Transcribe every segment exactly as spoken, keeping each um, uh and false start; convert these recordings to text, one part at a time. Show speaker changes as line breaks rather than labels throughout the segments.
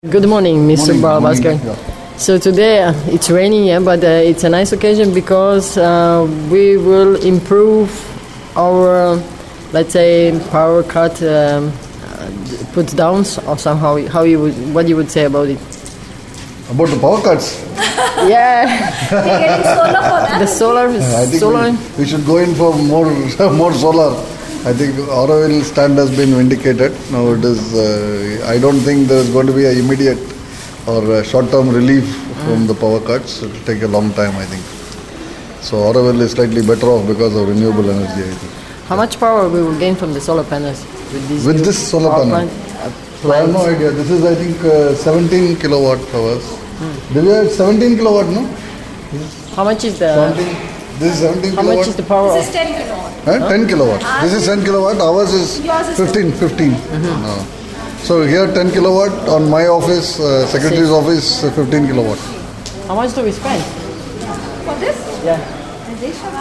Good morning, Mister Balabaskar.
Yeah.
So today uh, it's raining, yeah, but uh, it's a nice occasion because uh, we will improve our, uh, let's say, power cut um, uh, put downs or somehow. How you would, what you would say about it?
About the power cuts,
Yeah,
We're getting solar for that.
the solar,
I think
solar.
we, we should go in for more more solar. I think Auroville stand has been vindicated. Now it is. Uh, I don't think there is going to be an immediate or a short-term relief from the power cuts. It will take a long time, I think. So Auroville is slightly better off because of renewable energy, I think.
How much power we will gain from the solar panels with this?
With
new
this solar
power
panel?
plant, uh,
I have
plant?
no idea. This is, I think, uh, seventeen kilowatt hours.
Hmm.
Do we have seventeen kilowatt, no?
How much is the?
seventeen. This is seventeen
How
kilowatt.
much is the power
This
of?
is ten kilowatt.
Huh? ten kilowatt. This is ten kilowatt. Ours is
Yours is
fifteen. fifteen. No. So here ten kilowatt on my office, uh, secretary's
Six.
office, uh, fifteen kilowatt.
How much do we spend?
For this?
Yeah.
They should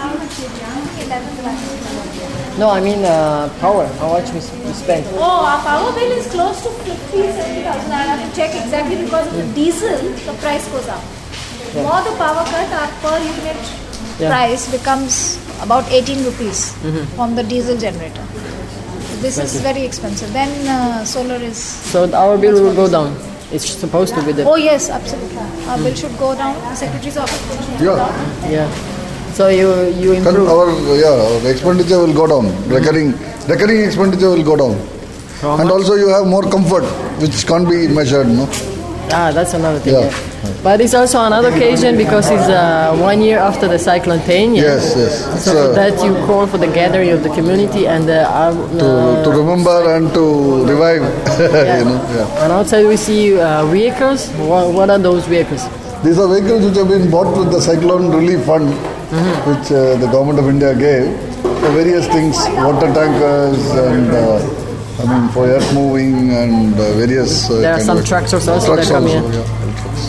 be eleven kilowatt.
No, I mean uh, power. How much we, s- we spend?
Oh, our power bill is close to fifty, seventy thousand. I have to check exactly because of the diesel, the price goes up. More the power cut, our per unit
Yeah.
price becomes about eighteen rupees from the diesel generator. This is very expensive. Then uh, solar is.
So our bill will go down. It's supposed to be the.
Oh yes, absolutely. Our bill should go down. The secretary's office bill should go
Yeah.
down.
Yeah. So you you
Then
improve
our yeah our expenditure will go down. Recurring recurring expenditure will go down.
How
And
much?
also you have more comfort, which can't be measured, no?
Ah, that's another thing.
Yeah.
Yeah. But it's also another occasion because it's uh, one year after the cyclone Tain. Yeah?
Yes, yes. It's,
So for
uh,
that you call for the gathering of the community and uh, our,
to,
uh,
to remember and to revive, you know. Yeah.
and outside we see uh, vehicles. What, what are those vehicles?
These are vehicles which have been bought with the Cyclone Relief Fund, which uh, the Government of India gave for various things, water tankers and, uh, I mean, for earth moving and uh, various... Uh,
There are
kind
some
of-
tractors also that
trucks
come
also,
here.
yeah, trucks.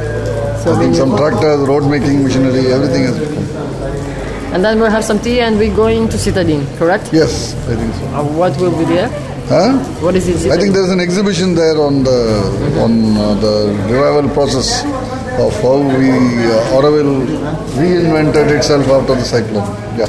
So
I
when
think
you-
some tractors, road making machinery, everything has come.
And then we'll have some tea and we're going to Citadine, correct?
Yes, I think so.
Uh, what will be there?
Huh?
What is it?
I think there's an exhibition there on the on uh, the revival process of how we uh, Auroville reinvented itself after the cyclone. Yeah.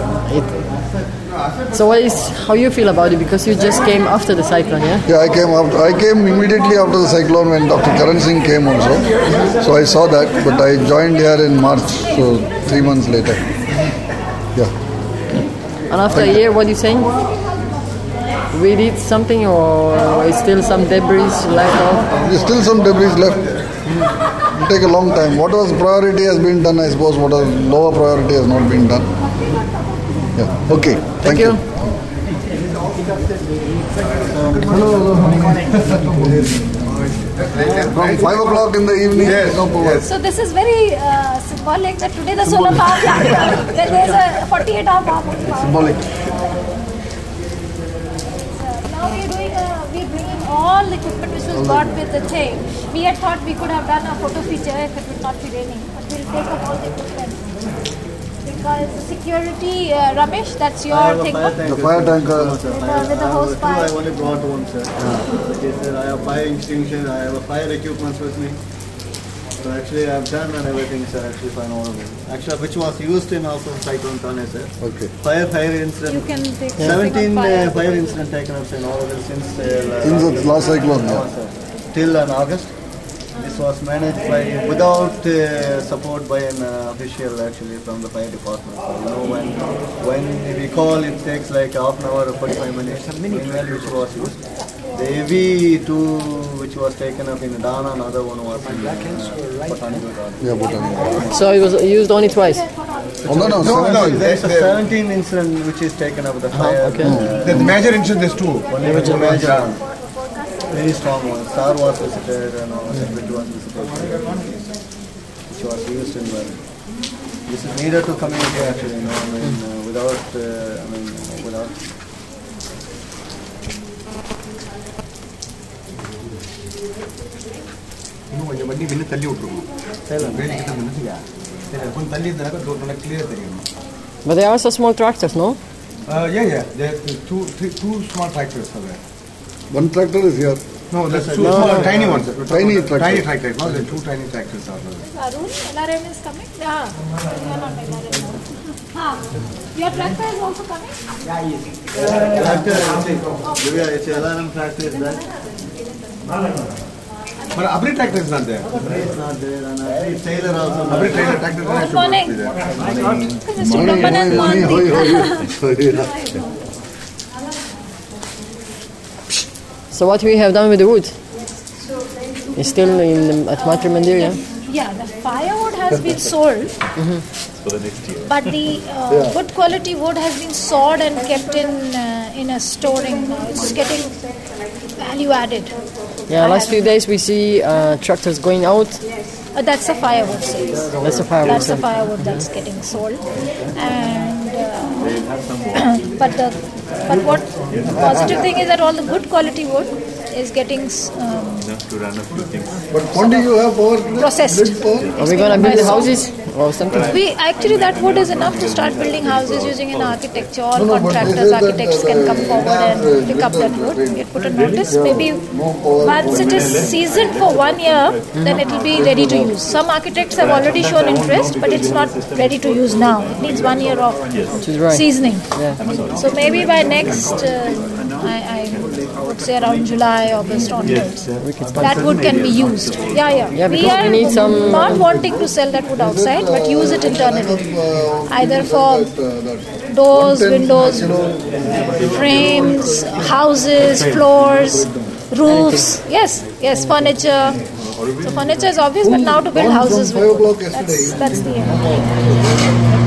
It, so what is how you feel about it? Because you just came after the cyclone, yeah?
Yeah, I came after, I came immediately after the cyclone when Doctor Karan Singh came also. So I saw that, but I joined here in March, so three months later. Yeah.
And after a year, what are you saying? We did something, or is still some debris left off?
There's still some debris left. It'll take a long time. What was priority has been done, I suppose. What was lower priority has not been done. Yeah. Okay. Thank,
Thank you.
From five o'clock in the evening, yes. No power.
So this is very uh, symbolic that today the solar power plant, then there's a forty-eight hour power plant.
Symbolic.
Now we're doing a, we're bringing all the equipment which was bought with the thing. We had thought we could have done a photo feature if it would not be raining, but we'll take up all the equipment. Because the security, uh, Ramesh, that's your thing, no?
The fire tanker.
With the, with the hose
I
pipe.
only brought one, sir. Okay, sir, I have fire extinguisher, I have a fire equipment with me. So actually I have done and everything, sir, actually fine all of it. Actually, which was used in also Cyclone Thane, sir.
Okay.
Fire, fire incident.
You can take
seventeen
fire.
uh, fire incident taken up in all of it since uh,
Since the last cyclone.
no,
Yeah.
sir. Till in August. This was managed by without uh, support by an uh, official actually from the fire department. So you know when when we call, it takes like half an hour or forty-five minutes. Meanwhile, which was used. The A V two which was taken up in Dana, another one was in uh, Botanical Garden.
Yeah, Bhutan.
So it was used only twice.
Oh, no, no, seventeen.
There's a seventeen incident which is taken up with the fire.
okay.
Uh,
The major incident is two.
Only major, major one. Very strong one. Star was visited and all, Secretary was visited, which was used in the. This is needed to community actually, you know, I mean, uh, without, uh, I mean, without.
இன்னும் கொஞ்சம் பண்ணி இன்னும் தள்ளி விட்டுருக்கோம் வேலைக்கிட்ட நினைச்சுக்க சரி கொஞ்சம் தள்ளி இருந்தாக்க நல்லா கிளியர் தெரியும்.
But there are also small tractors, no?
Uh, yeah, yeah. There are two, three, two small tractors are there.
One tractor is here.
No, that's two small, tiny ones. We're talking
Tiny
about the Tiny
tractor.
tractors. No, the two tiny tractors are there.
Arun, L R M is coming? Yeah. You are not L R M. Ah, your tractor is also coming?
Tractor, Divya, it's L R M tractor is that.
But Abri tractor is not there.
It's not there, and Abri trailer also.
Abri trailer tractor
Good
should
morning.
be there.
Mister Brahmanand
Morning, how are you?
Mohanty.
How are you?
So what we have done with the wood? It's still in the, at Matri Mandir, yeah?
Yeah, the firewood has been sold, but the uh, good quality wood has been sawed and kept in uh, in a storing. Now it's getting value added.
Yeah, last few days we see uh, tractors going out.
Uh, that's the firewood sales.
That's the firewood
That's the
sale.
firewood that's getting sold, and uh, but the but what positive thing is that all the good quality wood is getting um,
But when do you have power?
processed.
Grid power?
Are we gonna build the houses or something?
We actually that wood is enough to start building houses using an architecture. All
No, no, but
contractors,
they say that,
architects
uh,
can come forward
uh,
and pick up that
uh,
wood.
uh,
Get put a notice.
yeah,
Maybe
no power
once it is seasoned for one year, then it will be ready to use. Some architects have already shown interest, but it's not ready to use now. It needs one year of
is right.
seasoning.
Yeah.
So maybe by next, uh, I, I would say around July, August onwards, that wood can be used. Yeah, yeah.
Yeah,
we
because
are
we need some-
not wanting to sell that wood outside, but use it internally. Either for doors, windows, frames, houses, floors, roofs. Yes, yes, furniture. So furniture is obvious, but now to build houses with wood. That's, that's the end.